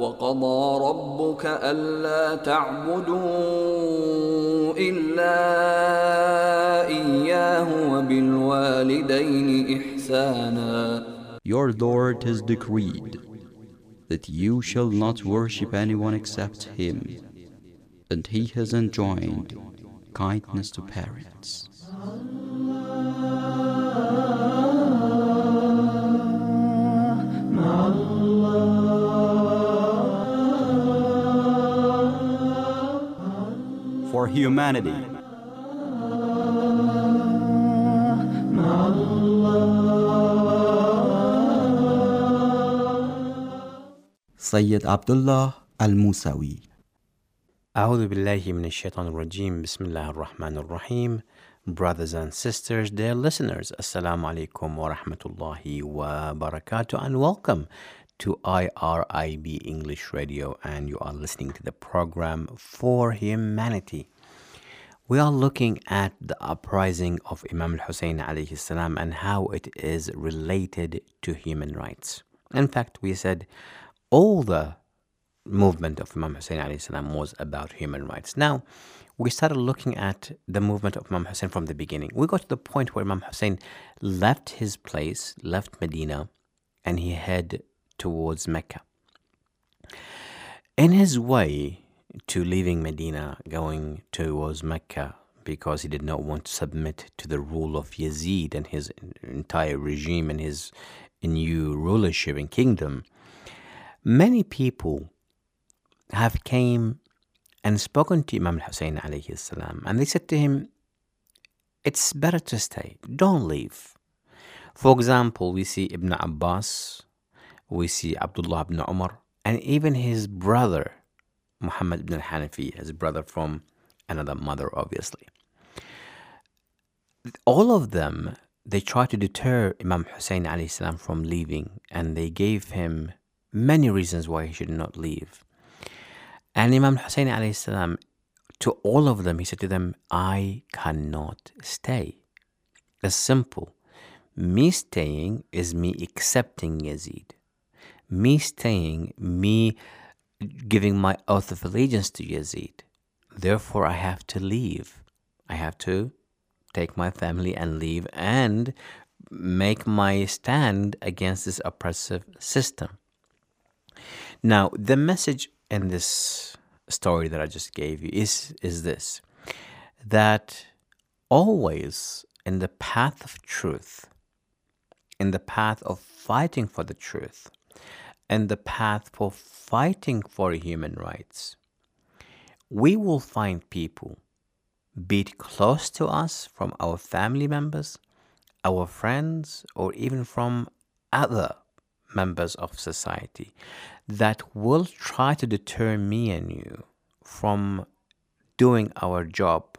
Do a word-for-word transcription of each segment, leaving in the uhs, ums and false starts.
وقضى ربك ألا تعبدوا إلا إياه وبالوالدين إحسانا. Your Lord has decreed that you shall not worship anyone except Him, and He has enjoined kindness to parents. For humanity, Sayyid Abdullah Al-Musawi. أعوذ بالله من الشيطان الرجيم بسم الله الرحمن الرحيم. Brothers and sisters, dear listeners, Assalamu alaikum wa rahmatullahi wa barakatuh, and welcome to I R I B English Radio, and you are listening to the program For Humanity. We are looking at the uprising of Imam al-Hussein alayhi salam and how it is related to human rights. In fact, we said all the movement of Imam Hussein alayhi salam was about human rights. Now, we started looking at the movement of Imam Hussein from the beginning. We got to the point where Imam Hussein left his place, left Medina, and he head towards Mecca. In his way to leaving Medina, going towards Mecca, because he did not want to submit to the rule of Yazid and his entire regime and his new rulership and kingdom, many people have came and spoken to Imam al-Hussein alayhi salam, and they said to him, it's better to stay, don't leave. For example, we see Ibn Abbas, we see Abdullah ibn Umar, and even his brother, Muhammad ibn al-Hanafi, his brother from another mother, obviously. All of them, they tried to deter Imam Hussein alayhi salam from leaving, and they gave him many reasons why he should not leave. And Imam Hussein alayhi salam, to all of them, he said to them, I cannot stay. It's simple. Me staying is me accepting Yazid. Me staying, me giving my oath of allegiance to Yazid. Therefore, I have to leave. I have to take my family and leave and make my stand against this oppressive system. Now, the message in this story that I just gave you is, is this, that always in the path of truth, in the path of fighting for the truth, in the path for fighting for human rights, we will find people, be it close to us from our family members, our friends, or even from other members of society, that will try to deter me and you from doing our job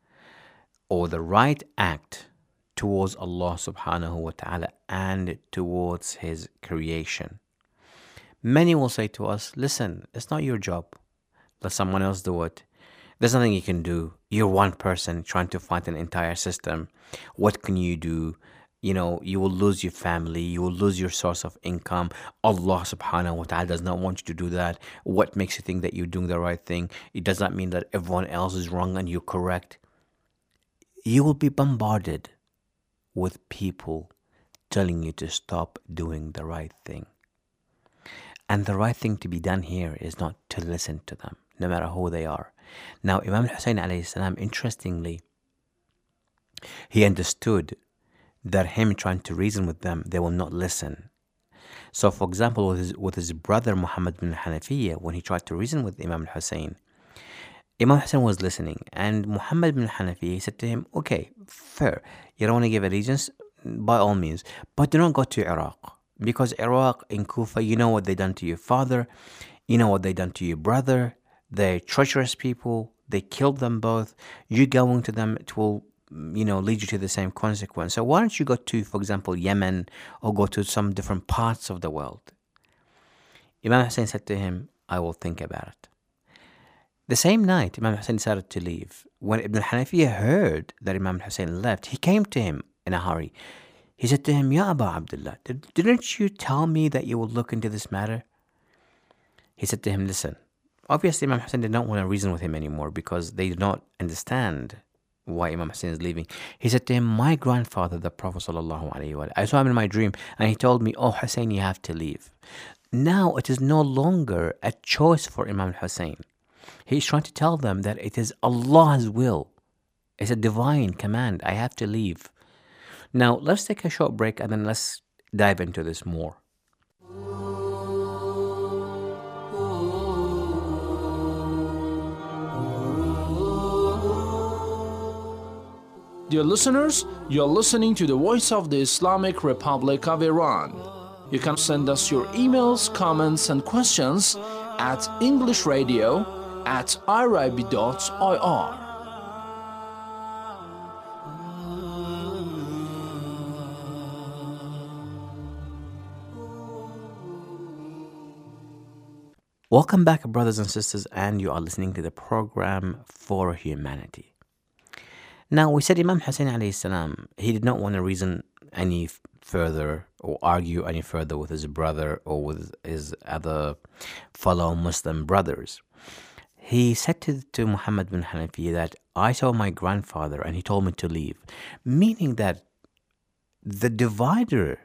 or the right act towards Allah subhanahu wa ta'ala and towards His creation. Many will say to us, listen, it's not your job. Let someone else do it. There's nothing you can do. You're one person trying to fight an entire system. What can you do? You know, you will lose your family. You will lose your source of income. Allah subhanahu wa ta'ala does not want you to do that. What makes you think that you're doing the right thing? It does not mean that everyone else is wrong and you're correct. You will be bombarded with people telling you to stop doing the right thing. And the right thing to be done here is not to listen to them, no matter who they are. Now, Imam al-Hussein alayhi salam, interestingly, he understood that him trying to reason with them, they will not listen. So, for example, with his, with his brother Muhammad bin Hanafiya, when he tried to reason with Imam al-Hussein, Imam Hussein was listening, and Muhammad bin Hanafiya said to him, okay, fair, you don't want to give allegiance, by all means, but do not go to Iraq, because Iraq in Kufa, you know what they done to your father, you know what they done to your brother, they're treacherous people, they killed them both, you going to them, it will, you know, lead you to the same consequence. So why don't you go to, for example, Yemen, or go to some different parts of the world? Imam Hussein said to him, I will think about it. The same night, Imam Hussein decided to leave. When Ibn al-Hanafiya heard that Imam Hussein left, he came to him in a hurry. He said to him, Ya Aba Abdullah, did, didn't you tell me that you will look into this matter? He said to him, listen, obviously Imam Hussein did not want to reason with him anymore because they did not understand why Imam Hussein is leaving. He said to him, my grandfather, the Prophet sallallahu alaihi wasallam, I saw him in my dream and he told me, oh Hussein, you have to leave. Now it is no longer a choice for Imam Hussein. He's trying to tell them that it is Allah's will. It's a divine command. I have to leave. Now let's take a short break and then let's dive into this more. Dear listeners, you're listening to the Voice of the Islamic Republic of Iran. You can send us your emails, comments, and questions at englishradio at irib dot I R. Welcome back, brothers and sisters, and you are listening to the program For Humanity. Now, we said Imam Hussein alayhi salam, he did not want to reason any further or argue any further with his brother or with his other fellow Muslim brothers. He said to, to Muhammad bin Hanafi that I saw my grandfather and he told me to leave, meaning that the divider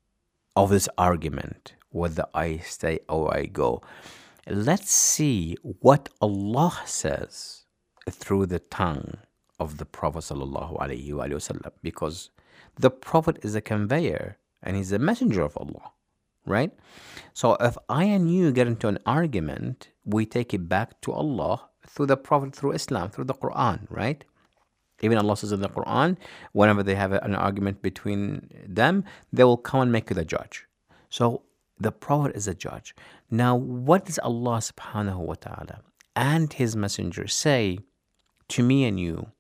of this argument, whether I stay or I go, let's see what Allah says through the tongue of the Prophet sallallahu alaihi wasallam, because the Prophet is a conveyor and he's a messenger of Allah, right? So if I and you get into an argument, we take it back to Allah through the Prophet, through Islam, through the Quran, right? Even Allah says in the Quran, whenever they have an argument between them, they will come and make you the judge. So the Prophet is a judge. Now, what does Allah subhanahu wa ta'ala and his messenger say to me and you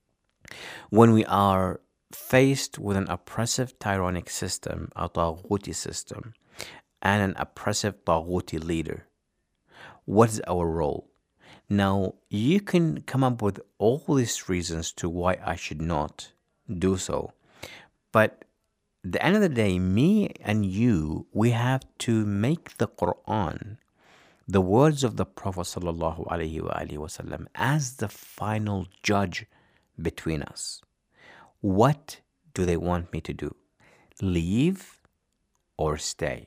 when we are faced with an oppressive tyrannic system, a taghuti system, and an oppressive taghuti leader? What is our role? Now, you can come up with all these reasons to why I should not do so. But at the end of the day, me and you, we have to make the Quran, the words of the Prophet sallallahu alaihi wasallam, as the final judge between us. What do they want me to do? Leave or stay?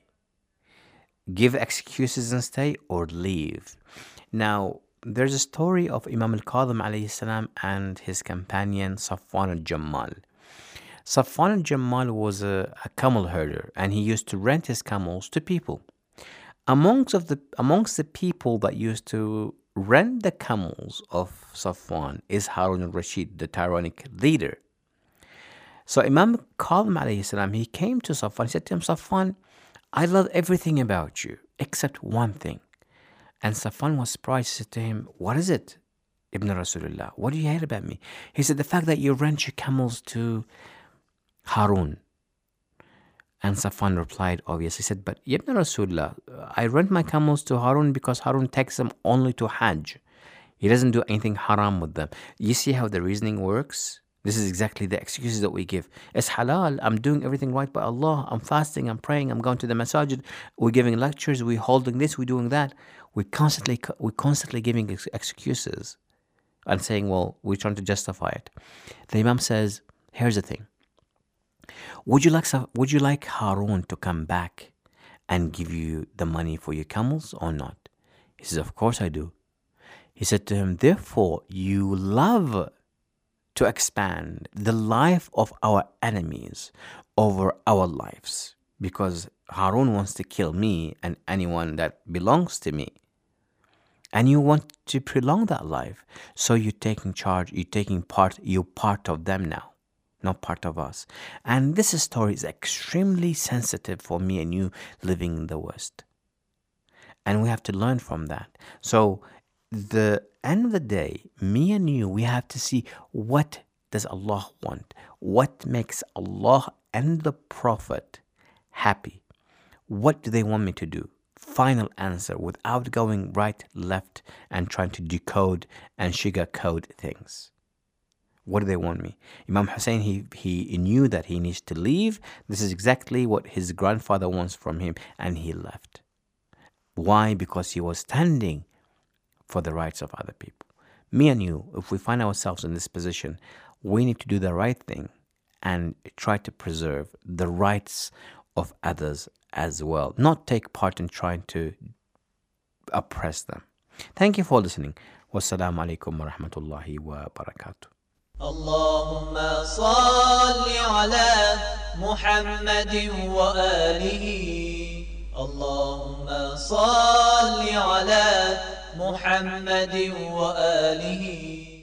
Give excuses and stay or leave? Now, there's a story of Imam al-Kadhim alayhi salam and his companion Safwan al-Jammal. Safwan al-Jammal was a, a camel herder and he used to rent his camels to people. Amongst of the amongst the people that used to rent the camels of Safwan is Harun al-Rashid, the tyrannic leader. So Imam Kadhim alayhi salam, he came to Safwan, he said to him, Safwan, I love everything about you except one thing. And Safwan was surprised. He said to him, what is it, Ibn Rasulullah? What do you hate about me? He said, the fact that you rent your camels to Harun. And Safwan replied, obviously, he said, but Ibn Rasulullah, I rent my camels to Harun because Harun takes them only to Hajj. He doesn't do anything haram with them. You see how the reasoning works? This is exactly the excuses that we give. It's halal. I'm doing everything right by Allah. I'm fasting. I'm praying. I'm going to the masajid. We're giving lectures. We're holding this. We're doing that. We're constantly, we're constantly giving ex- excuses and saying, well, we're trying to justify it. The Imam says, here's the thing. Would you like Would you like Harun to come back and give you the money for your camels or not? He says, of course I do. He said to him, therefore, you love to expand the life of our enemies over our lives, because Harun wants to kill me and anyone that belongs to me. And you want to prolong that life. So you're taking charge, you're taking part, you're part of them now, not part of us. And this story is extremely sensitive for me and you living in the West. And we have to learn from that. So the end of the day, me and you, we have to see what does Allah want? What makes Allah and the Prophet happy? What do they want me to do? Final answer without going right, left, and trying to decode and sugarcoat things. What do they want me? Imam Hussein, he, he knew that he needs to leave. This is exactly what his grandfather wants from him, and he left. Why? Because he was standing for the rights of other people. Me and you, if we find ourselves in this position, we need to do the right thing and try to preserve the rights of others as well, not take part in trying to oppress them. Thank you for listening. Wassalamu alaikum wa rahmatullahi wa barakatuh. اللهم صل على محمد وآله اللهم صل على محمد وآله